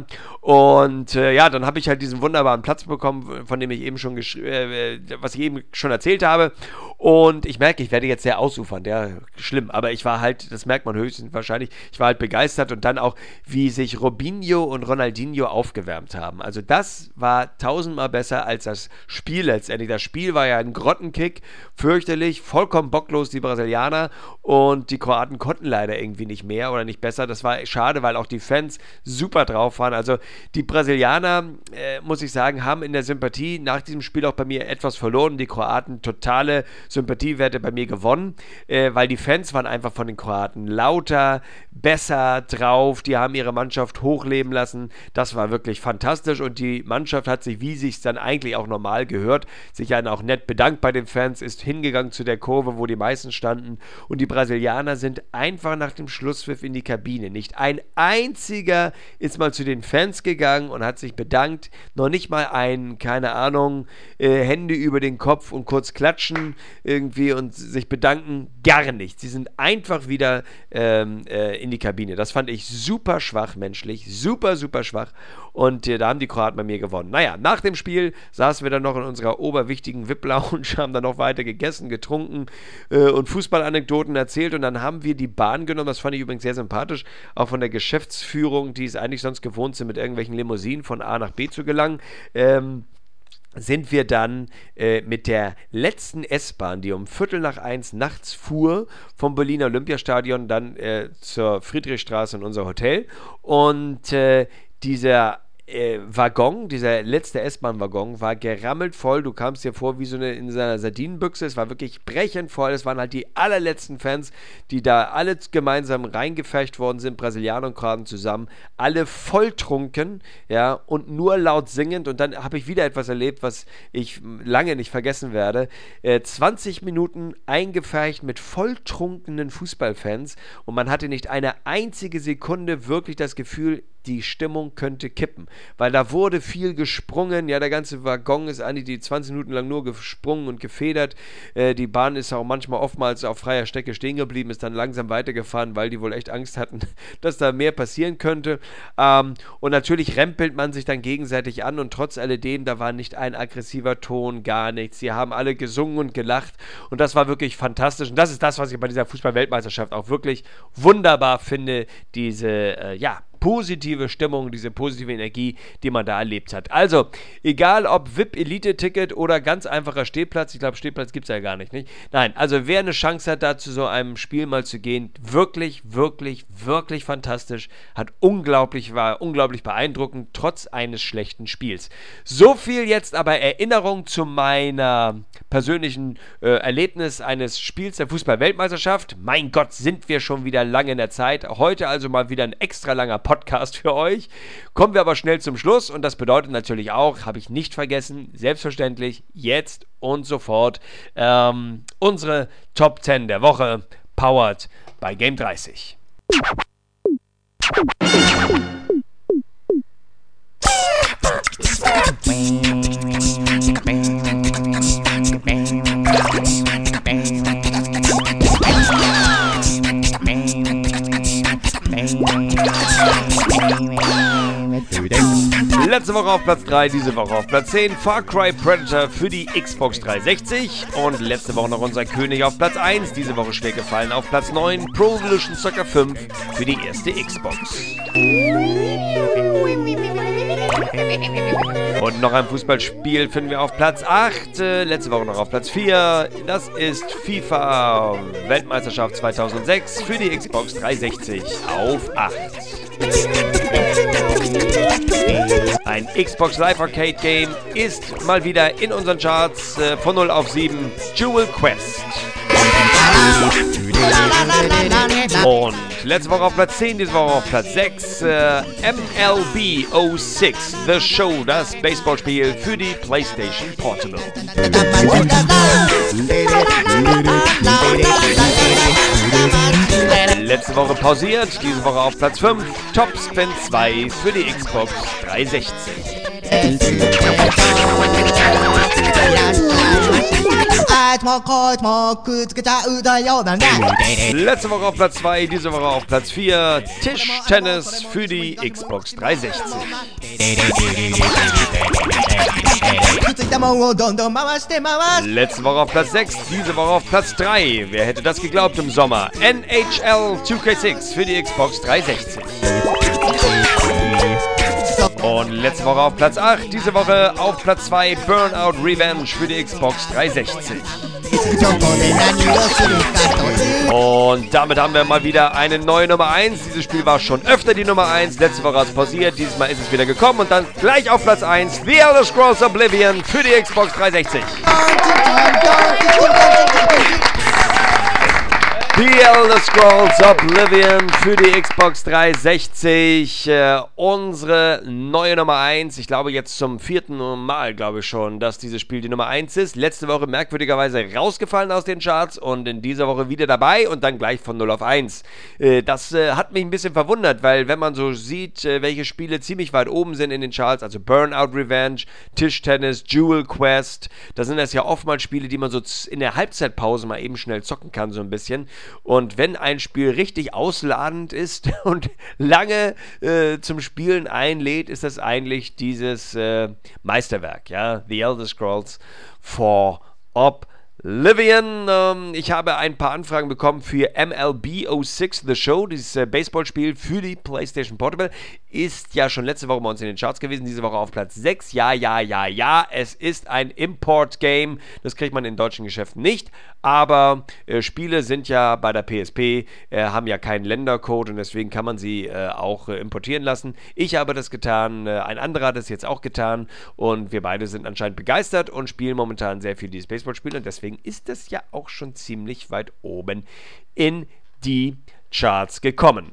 Und äh, ja, dann habe ich halt diesen wunderbaren Platz bekommen, von dem ich eben schon äh, was ich eben schon erzählt habe. Und ich merke, ich werde jetzt sehr ausufern, ja, schlimm, aber ich war halt, das merkt man höchstens wahrscheinlich, ich war halt begeistert, und dann auch, wie sich Robinho und Ronaldinho aufgewärmt haben. Also das war tausendmal besser als das Spiel letztendlich. Das Spiel war ja ein Grottenkick, fürchterlich, vollkommen bocklos, die Brasilianer, und die Kroaten konnten leider irgendwie nicht mehr oder nicht besser. Das war schade, weil auch die Fans super drauf waren. Also die Brasilianer, äh, muss ich sagen, haben in der Sympathie nach diesem Spiel auch bei mir etwas verloren. Die Kroaten totale Sympathiewerte bei mir gewonnen, äh, weil die Fans waren einfach von den Kroaten lauter, besser drauf, die haben ihre Mannschaft hochleben lassen, das war wirklich fantastisch, und die Mannschaft hat sich, wie sich es dann eigentlich auch normal gehört, sich dann auch nett bedankt bei den Fans, ist hingegangen zu der Kurve, wo die meisten standen, und die Brasilianer sind einfach nach dem Schlusspfiff in die Kabine. Nicht ein einziger ist mal zu den Fans gegangen und hat sich bedankt, noch nicht mal ein, keine Ahnung, äh, Hände über den Kopf und kurz klatschen irgendwie und sich bedanken, gar nicht. Sie sind einfach wieder ähm, äh, in die Kabine. Das fand ich super schwach menschlich, super, super schwach, und äh, da haben die Kroaten bei mir gewonnen. Naja, nach dem Spiel saßen wir dann noch in unserer oberwichtigen V I P-Lounge, haben dann noch weiter gegessen, getrunken äh, und Fußballanekdoten erzählt, und dann haben wir die Bahn genommen, das fand ich übrigens sehr sympathisch, auch von der Geschäftsführung, die es eigentlich sonst gewohnt sind, mit irgendwelchen Limousinen von A nach B zu gelangen, ähm, sind wir dann äh, mit der letzten S-Bahn, die um Viertel nach eins nachts fuhr, vom Berliner Olympiastadion dann äh, zur Friedrichstraße in unser Hotel, und äh, dieser Äh, Waggon, dieser letzte S-Bahn-Waggon war gerammelt voll. Du kamst dir vor wie so eine in seiner Sardinenbüchse. Es war wirklich brechend voll. Es waren halt die allerletzten Fans, die da alle gemeinsam reingefecht worden sind, Brasilianer und Kroaten zusammen, alle volltrunken, ja, und nur laut singend. Und dann habe ich wieder etwas erlebt, was ich lange nicht vergessen werde. Äh, zwanzig Minuten eingefecht mit volltrunkenen Fußballfans, und man hatte nicht eine einzige Sekunde wirklich das Gefühl, die Stimmung könnte kippen, weil da wurde viel gesprungen, ja, der ganze Waggon ist eigentlich die zwanzig Minuten lang nur gesprungen und gefedert, äh, die Bahn ist auch manchmal oftmals auf freier Strecke stehen geblieben, ist dann langsam weitergefahren, weil die wohl echt Angst hatten, dass da mehr passieren könnte, ähm, und natürlich rempelt man sich dann gegenseitig an, und trotz alledem, da war nicht ein aggressiver Ton, gar nichts, sie haben alle gesungen und gelacht, und das war wirklich fantastisch, und das ist das, was ich bei dieser Fußball-Weltmeisterschaft auch wirklich wunderbar finde, diese, äh, ja, positive Stimmung, diese positive Energie, die man da erlebt hat. Also, egal ob V I P-Elite-Ticket oder ganz einfacher Stehplatz, ich glaube, Stehplatz gibt es ja gar nicht, nicht? Nein, also wer eine Chance hat, da zu so einem Spiel mal zu gehen, wirklich, wirklich, wirklich fantastisch, hat unglaublich, war unglaublich beeindruckend, trotz eines schlechten Spiels. So viel jetzt aber Erinnerung zu meiner persönlichen äh, Erlebnis eines Spiels der Fußball-Weltmeisterschaft. Mein Gott, sind wir schon wieder lange in der Zeit. Heute also mal wieder ein extra langer Podcast für euch. Kommen wir aber schnell zum Schluss, und das bedeutet natürlich auch, habe ich nicht vergessen, selbstverständlich jetzt und sofort ähm, unsere Top zehn der Woche, powered bei Game dreißig. Let's Letzte Woche auf Platz drei, diese Woche auf Platz zehn. Far Cry Predator für die Xbox dreihundertsechzig. Und letzte Woche noch unser König auf Platz eins. Diese Woche schwer gefallen auf Platz neun. Pro Evolution Soccer fünf für die erste Xbox. Und noch ein Fußballspiel finden wir auf Platz acht. Äh, letzte Woche noch auf Platz vier. Das ist FIFA Weltmeisterschaft zweitausendsechs für die Xbox dreihundertsechzig auf acht. Ein Xbox Live Arcade Game ist mal wieder in unseren Charts äh, von null auf sieben. Jewel Quest. Und letzte Woche auf Platz zehn, diese Woche auf Platz sechs. Äh, M L B null sechs, The Show, das Baseballspiel für die PlayStation Portable. Letzte Woche pausiert, diese Woche auf Platz fünf. Top Spin zwei für die Xbox dreihundertsechzig. Letzte Woche auf Platz zwei, diese Woche auf Platz vier. Tischtennis für die Xbox dreihundertsechzig. Letzte Woche auf Platz sechs, diese Woche auf Platz drei. Wer hätte das geglaubt im Sommer? N H L zwei K sechs für die Xbox dreihundertsechzig. Und letzte Woche auf Platz acht, diese Woche auf Platz zwei. Burnout Revenge für die Xbox dreihundertsechzig. Und damit haben wir mal wieder eine neue Nummer eins. Dieses Spiel war schon öfter die Nummer eins. Letzte Woche hat es pausiert, dieses Mal ist es wieder gekommen. Und dann gleich auf Platz eins. The Elder Scrolls Oblivion für die Xbox dreihundertsechzig. The Elder Scrolls Oblivion für die Xbox dreihundertsechzig, äh, unsere neue Nummer eins. Ich glaube jetzt zum vierten Mal, glaube ich schon, dass dieses Spiel die Nummer eins ist. Letzte Woche merkwürdigerweise rausgefallen aus den Charts und in dieser Woche wieder dabei und dann gleich von null auf eins. Äh, das äh, hat mich ein bisschen verwundert, weil wenn man so sieht, äh, welche Spiele ziemlich weit oben sind in den Charts, also Burnout Revenge, Tischtennis, Jewel Quest, da sind das ja oftmals Spiele, die man so in der Halbzeitpause mal eben schnell zocken kann, so ein bisschen. Und wenn ein Spiel richtig ausladend ist und lange äh, zum Spielen einlädt, ist das eigentlich dieses äh, Meisterwerk, ja, The Elder Scrolls for Oblivion. Ähm, ich habe ein paar Anfragen bekommen für M L B null sechs The Show, dieses äh, Baseballspiel für die PlayStation Portable. Ist ja schon letzte Woche bei uns in den Charts gewesen, diese Woche auf Platz sechs. Ja, ja, ja, ja, es ist ein Import-Game. Das kriegt man in deutschen Geschäften nicht. Aber äh, Spiele sind ja bei der P S P, äh, haben ja keinen Ländercode und deswegen kann man sie äh, auch äh, importieren lassen. Ich habe das getan, äh, ein anderer hat es jetzt auch getan und wir beide sind anscheinend begeistert und spielen momentan sehr viel dieses Baseballspiel und deswegen ist es ja auch schon ziemlich weit oben in die Charts gekommen.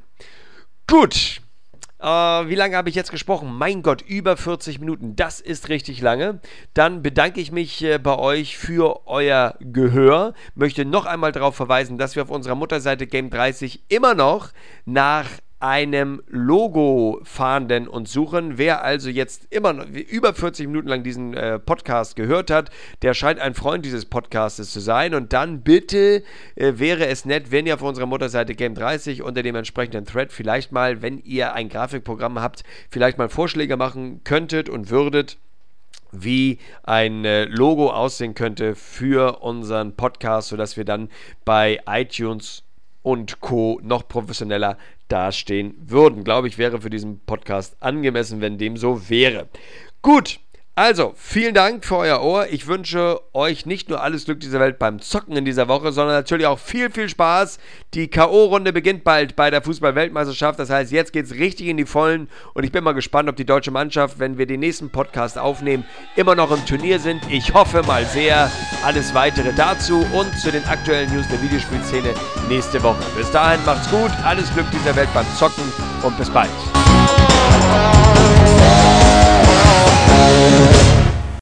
Gut. Uh, wie lange habe ich jetzt gesprochen? Mein Gott, über vierzig Minuten. Das ist richtig lange. Dann bedanke ich mich äh, bei euch für euer Gehör. Möchte noch einmal darauf verweisen, dass wir auf unserer Mutterseite Game dreißig immer noch nach einem Logo fahnden und suchen. Wer also jetzt immer noch über vierzig Minuten lang diesen äh, Podcast gehört hat, der scheint ein Freund dieses Podcastes zu sein. Und dann bitte äh, wäre es nett, wenn ihr auf unserer Mutterseite Game dreißig unter dem entsprechenden Thread vielleicht mal, wenn ihr ein Grafikprogramm habt, vielleicht mal Vorschläge machen könntet und würdet, wie ein äh, Logo aussehen könnte für unseren Podcast, sodass wir dann bei iTunes und Co. noch professioneller dastehen würden. Glaube ich, wäre für diesen Podcast angemessen, wenn dem so wäre. Gut, also, vielen Dank für euer Ohr. Ich wünsche euch nicht nur alles Glück dieser Welt beim Zocken in dieser Woche, sondern natürlich auch viel, viel Spaß. Die K O-Runde beginnt bald bei der Fußball-Weltmeisterschaft. Das heißt, jetzt geht es richtig in die Vollen. Und ich bin mal gespannt, ob die deutsche Mannschaft, wenn wir den nächsten Podcast aufnehmen, immer noch im Turnier sind. Ich hoffe mal sehr. Alles Weitere dazu und zu den aktuellen News der Videospielszene nächste Woche. Bis dahin, macht's gut. Alles Glück dieser Welt beim Zocken und bis bald.